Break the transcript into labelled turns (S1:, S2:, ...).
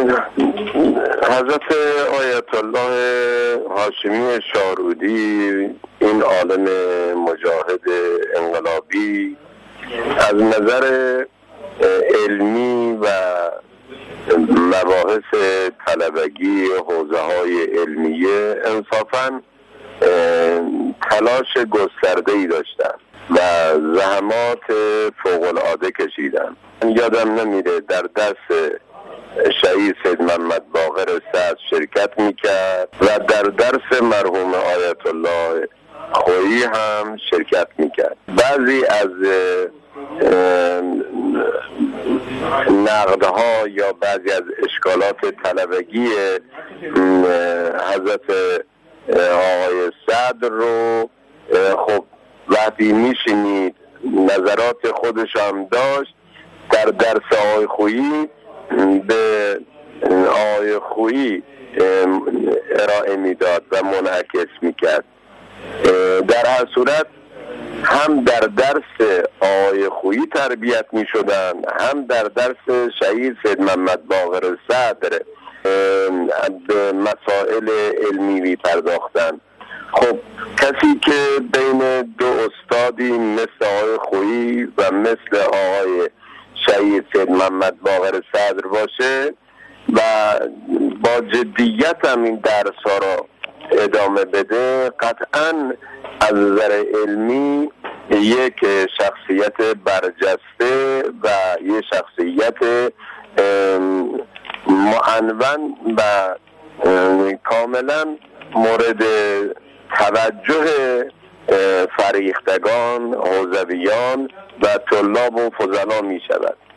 S1: حضرت آیت الله هاشمی شارودی، این عالم مجاهد انقلابی، از نظر علمی و مباحث طلبگی حوزه های علمیه انصافاً تلاش گسترده‌ای داشتن و زحمات فوق‌العاده کشیدن. یادم نمیره در درس شهید سید محمد باقر صدر شرکت میکرد و در درس مرحوم آیت الله خویی هم شرکت میکرد. بعضی از نقدها یا بعضی از اشکالات طلبگی حضرت آقای صدر رو خب وقتی میشینید نظرات خودش هم داشت، در درس آقای خویی به آقای خویی ارائه میداد و منعکس میکرد. در هر صورت هم در درس آقای خویی تربیت میشدن، هم در درس شهید سید محمد باقر صدر به مسائل علمی میپرداختن. خب کسی که بین دو استادی مثل آقای خویی و مثل آقای شهید سید محمد باقر صدر باشه و با جدیت هم این درس ها را ادامه بده، قطعاً از نظر علمی یک شخصیت برجسته و یک شخصیت معنون و کاملا مورد توجه فریختگان، حوزویان و طلاب و فضلا می شود.